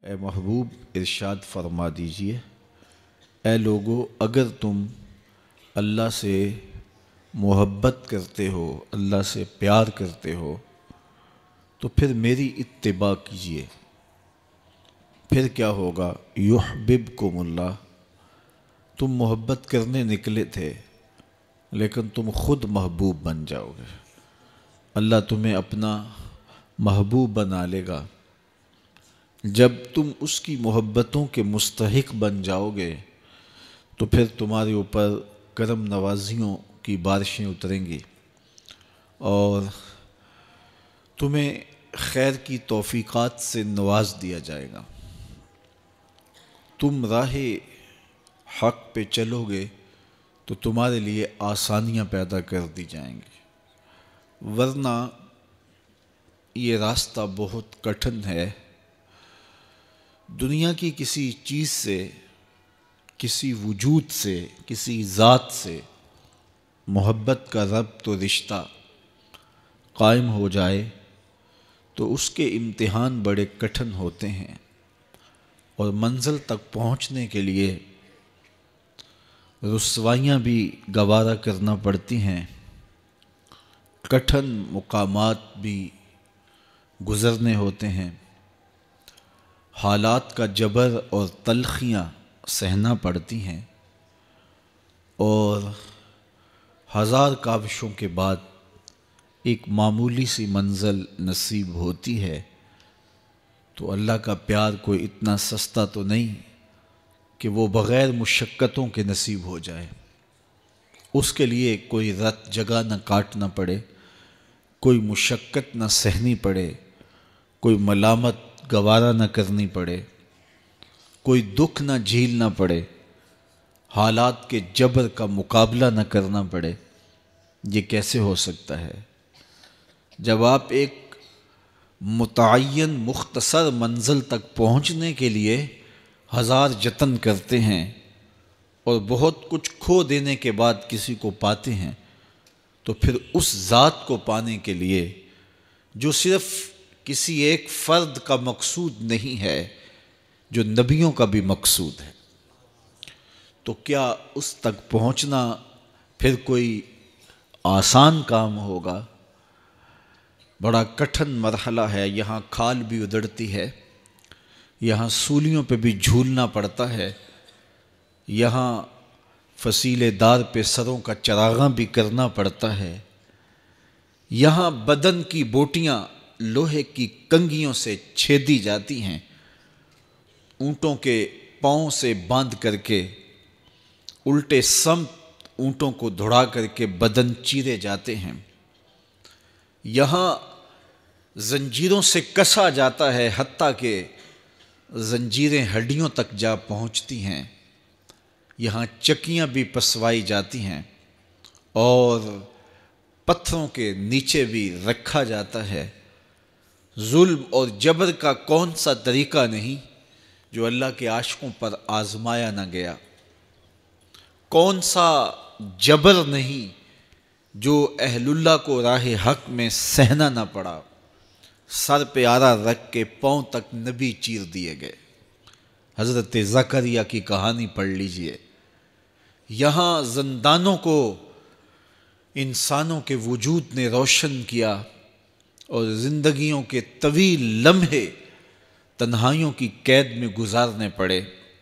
اے محبوب ارشاد فرما دیجئے، اے لوگو اگر تم اللہ سے محبت کرتے ہو، اللہ سے پیار کرتے ہو تو پھر میری اتباع کیجئے۔ پھر کیا ہوگا؟ یحببکم اللہ، تم محبت کرنے نکلے تھے لیکن تم خود محبوب بن جاؤ گے، اللہ تمہیں اپنا محبوب بنا لے گا۔ جب تم اس کی محبتوں کے مستحق بن جاؤ گے تو پھر تمہارے اوپر کرم نوازیوں کی بارشیں اتریں گی اور تمہیں خیر کی توفیقات سے نواز دیا جائے گا۔ تم راہ حق پہ چلو گے تو تمہارے لیے آسانیاں پیدا کر دی جائیں گی، ورنہ یہ راستہ بہت کٹھن ہے۔ دنیا کی کسی چیز سے، کسی وجود سے، کسی ذات سے محبت کا ربط و رشتہ قائم ہو جائے تو اس کے امتحان بڑے کٹھن ہوتے ہیں اور منزل تک پہنچنے کے لیے رسوائیاں بھی گوارا کرنا پڑتی ہیں، کٹھن مقامات بھی گزرنے ہوتے ہیں، حالات کا جبر اور تلخیاں سہنا پڑتی ہیں، اور ہزار کاوشوں کے بعد ایک معمولی سی منزل نصیب ہوتی ہے۔ تو اللہ کا پیار کوئی اتنا سستا تو نہیں کہ وہ بغیر مشقتوں کے نصیب ہو جائے۔ اس کے لیے کوئی رت جگہ نہ کاٹنا پڑے، کوئی مشقت نہ سہنی پڑے، کوئی ملامت گوارا نہ کرنی پڑے، کوئی دکھ نہ جھیلنا پڑے، حالات کے جبر کا مقابلہ نہ کرنا پڑے۔ یہ کیسے ہو سکتا ہے؟ جب آپ ایک متعین مختصر منزل تک پہنچنے کے لیے ہزار جتن کرتے ہیں اور بہت کچھ کھو دینے کے بعد کسی کو پاتے ہیں، تو پھر اس ذات کو پانے کے لیے جو صرف کسی ایک فرد کا مقصود نہیں ہے، جو نبیوں کا بھی مقصود ہے، تو کیا اس تک پہنچنا پھر کوئی آسان کام ہوگا؟ بڑا کٹھن مرحلہ ہے۔ یہاں کھال بھی ادڑتی ہے، یہاں سولیوں پہ بھی جھولنا پڑتا ہے، یہاں فصیلے دار پہ سروں کا چراغاں بھی کرنا پڑتا ہے، یہاں بدن کی بوٹیاں لوہے کی کنگھیوں سے چھیدی جاتی ہیں، اونٹوں کے پاؤں سے باندھ کر کے الٹے سمت اونٹوں کو دھڑا کر کے بدن چیرے جاتے ہیں، یہاں زنجیروں سے کسا جاتا ہے حتیٰ کہ زنجیریں ہڈیوں تک جا پہنچتی ہیں، یہاں چکیاں بھی پسوائی جاتی ہیں اور پتھروں کے نیچے بھی رکھا جاتا ہے۔ ظلم اور جبر کا کون سا طریقہ نہیں جو اللہ کے عاشقوں پر آزمایا نہ گیا؟ کون سا جبر نہیں جو اہل اللہ کو راہ حق میں سہنا نہ پڑا؟ سر پہ آرا رکھ کے پاؤں تک نبی چیر دیے گئے۔ حضرت زکریا کی کہانی پڑھ لیجئے۔ یہاں زندانوں کو انسانوں کے وجود نے روشن کیا اور زندگیوں کے طویل لمحے تنہائیوں کی قید میں گزارنے پڑے،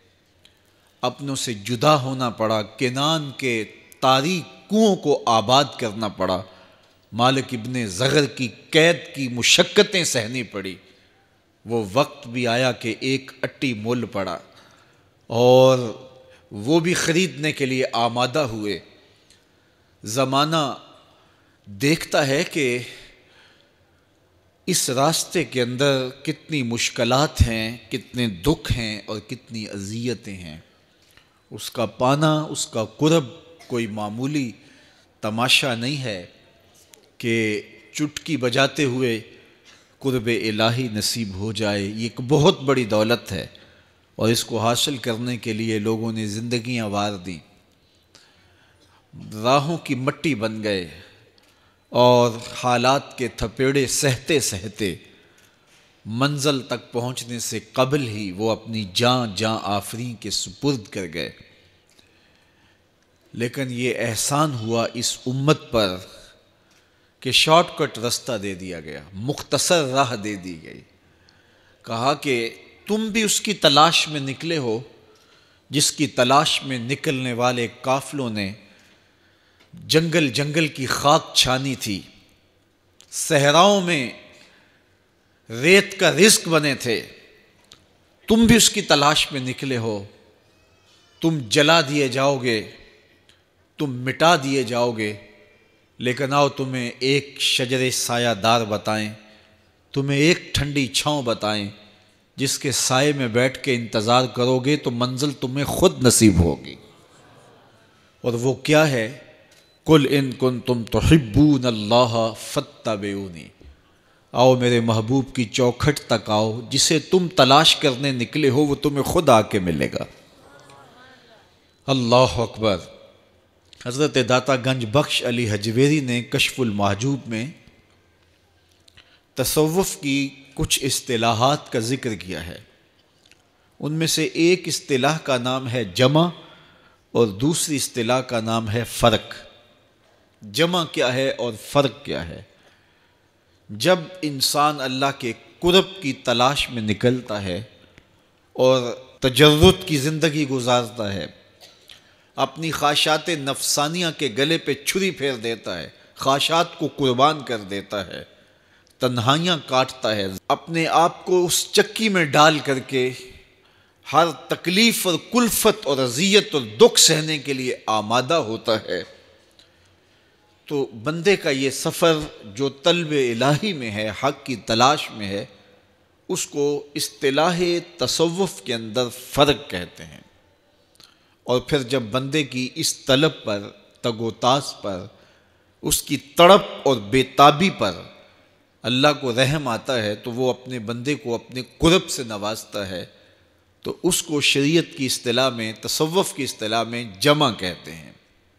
اپنوں سے جدا ہونا پڑا، کنعان کے تاریک کنووں کو آباد کرنا پڑا، مالک ابن زغر کی قید کی مشقتیں سہنی پڑی۔ وہ وقت بھی آیا کہ ایک اٹی مول پڑا اور وہ بھی خریدنے کے لیے آمادہ ہوئے۔ زمانہ دیکھتا ہے کہ اس راستے کے اندر کتنی مشکلات ہیں، کتنے دکھ ہیں اور کتنی اذیتیں ہیں۔ اس کا پانا، اس کا قرب کوئی معمولی تماشا نہیں ہے کہ چٹکی بجاتے ہوئے قرب الہی نصیب ہو جائے۔ یہ ایک بہت بڑی دولت ہے اور اس کو حاصل کرنے کے لیے لوگوں نے زندگیاں وار دیں، راہوں کی مٹی بن گئے اور حالات کے تھپیڑے سہتے سہتے منزل تک پہنچنے سے قبل ہی وہ اپنی جاں آفریں کے سپرد کر گئے۔ لیکن یہ احسان ہوا اس امت پر کہ شارٹ کٹ رستہ دے دیا گیا، مختصر راہ دے دی گئی۔ کہا کہ تم بھی اس کی تلاش میں نکلے ہو جس کی تلاش میں نکلنے والے قافلوں نے جنگل کی خاک چھانی تھی، صحراؤں میں ریت کا رزق بنے تھے، تم بھی اس کی تلاش میں نکلے ہو۔ تم جلا دیے جاؤ گے، تم مٹا دیے جاؤ گے، لیکن آؤ تمہیں ایک شجر سایہ دار بتائیں، تمہیں ایک ٹھنڈی چھاؤں بتائیں جس کے سائے میں بیٹھ کے انتظار کرو گے تو منزل تمہیں خود نصیب ہوگی۔ اور وہ کیا ہے؟ قُلْ إِن كُنتُمْ تُحِبُّونَ اللَّهَ فَاتَّبِعُونِی، آؤ میرے محبوب کی چوکھٹ تک آؤ، جسے تم تلاش کرنے نکلے ہو وہ تمہیں خود آ کے ملے گا۔ اللہ اکبر۔ حضرت داتا گنج بخش علی حجویری نے کشف المحجوب میں تصوف کی کچھ اصطلاحات کا ذکر کیا ہے۔ ان میں سے ایک اصطلاح کا نام ہے جمع اور دوسری اصطلاح کا نام ہے فرق۔ جمع کیا ہے اور فرق کیا ہے؟ جب انسان اللہ کے قرب کی تلاش میں نکلتا ہے اور تجرد کی زندگی گزارتا ہے، اپنی خواہشات نفسانیہ کے گلے پہ چھری پھیر دیتا ہے، خواہشات کو قربان کر دیتا ہے، تنہائیاں کاٹتا ہے، اپنے آپ کو اس چکی میں ڈال کر کے ہر تکلیف اور کلفت اور اذیت اور دکھ سہنے کے لیے آمادہ ہوتا ہے، تو بندے کا یہ سفر جو طلب الہی میں ہے، حق کی تلاش میں ہے، اس کو اصطلاح تصوف کے اندر فرق کہتے ہیں۔ اور پھر جب بندے کی اس طلب پر، تگ و تاز پر، اس کی تڑپ اور بے تابی پر اللہ کو رحم آتا ہے تو وہ اپنے بندے کو اپنے قرب سے نوازتا ہے، تو اس کو شریعت کی اصطلاح میں، تصوف کی اصطلاح میں جمع کہتے ہیں۔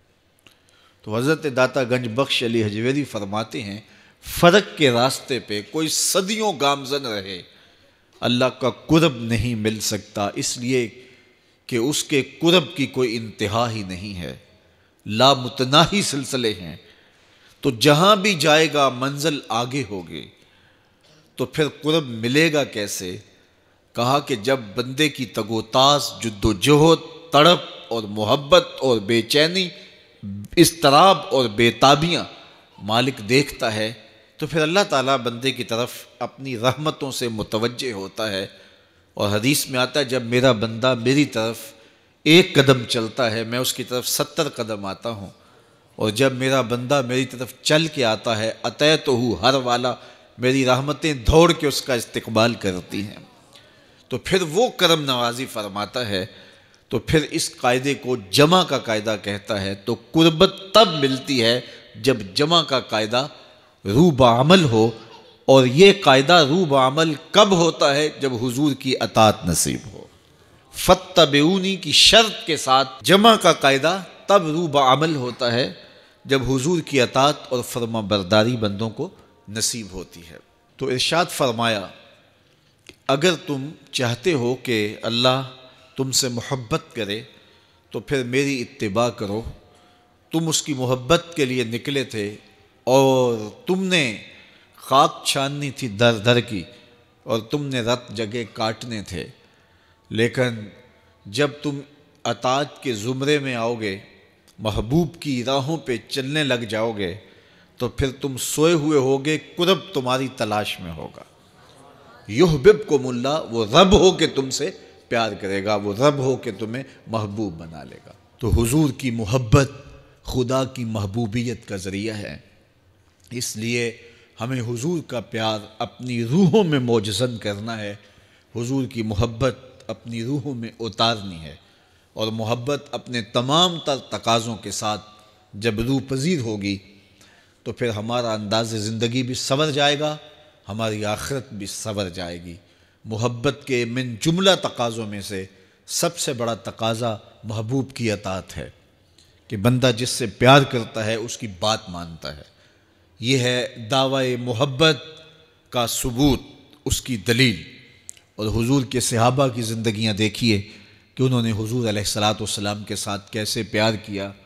تو حضرت داتا گنج بخش علی حجویری فرماتے ہیں فرق کے راستے پہ کوئی صدیوں گامزن رہے، اللہ کا قرب نہیں مل سکتا، اس لیے کہ اس کے قرب کی کوئی انتہا ہی نہیں ہے، لامتناہی سلسلے ہیں۔ تو جہاں بھی جائے گا منزل آگے ہوگی، تو پھر قرب ملے گا کیسے؟ کہا کہ جب بندے کی تگ و تاز، جد و جہد، تڑپ اور محبت اور بے چینی، اضطراب اور بے تابیاں مالک دیکھتا ہے تو پھر اللہ تعالیٰ بندے کی طرف اپنی رحمتوں سے متوجہ ہوتا ہے۔ اور حدیث میں آتا ہے جب میرا بندہ میری طرف ایک قدم چلتا ہے میں اس کی طرف 70 قدم آتا ہوں، اور جب میرا بندہ میری طرف چل کے آتا ہے اتیتہ ہر والا، میری رحمتیں دوڑ کے اس کا استقبال کرتی ہیں، تو پھر وہ کرم نوازی فرماتا ہے۔ تو پھر اس قاعدے کو جمع کا قاعدہ کہتا ہے۔ تو قربت تب ملتی ہے جب جمع کا قاعدہ رو بعمل ہو، اور یہ قاعدہ رو بعمل کب ہوتا ہے؟ جب حضور کی اطاعت نصیب ہو۔ فاتبعونی کی شرط کے ساتھ جمع کا قاعدہ تب رو بعمل ہوتا ہے جب حضور کی اطاعت اور فرما برداری بندوں کو نصیب ہوتی ہے۔ تو ارشاد فرمایا اگر تم چاہتے ہو کہ اللہ تم سے محبت کرے تو پھر میری اتباع کرو۔ تم اس کی محبت کے لیے نکلے تھے اور تم نے خاک چھاننی تھی در در کی، اور تم نے رت جگہ کاٹنے تھے، لیکن جب تم اطاعت کے زمرے میں آؤ گے، محبوب کی راہوں پہ چلنے لگ جاؤ گے، تو پھر تم سوئے ہوئے ہوگے، قرب تمہاری تلاش میں ہوگا۔ یحببکم اللہ، وہ رب ہو کے تم سے پیار کرے گا، وہ رب ہو کے تمہیں محبوب بنا لے گا۔ تو حضور کی محبت خدا کی محبوبیت کا ذریعہ ہے، اس لیے ہمیں حضور کا پیار اپنی روحوں میں موجزن کرنا ہے، حضور کی محبت اپنی روحوں میں اتارنی ہے، اور محبت اپنے تمام تر تقاضوں کے ساتھ جب روح پذیر ہوگی تو پھر ہمارا انداز زندگی بھی سنور جائے گا، ہماری آخرت بھی سنور جائے گی۔ محبت کے من جملہ تقاضوں میں سے سب سے بڑا تقاضا محبوب کی اطاعت ہے، کہ بندہ جس سے پیار کرتا ہے اس کی بات مانتا ہے۔ یہ ہے دعوی محبت کا ثبوت، اس کی دلیل، اور حضور کے صحابہ کی زندگیاں دیکھیے کہ انہوں نے حضور علیہ الصلوۃ والسلام کے ساتھ کیسے پیار کیا،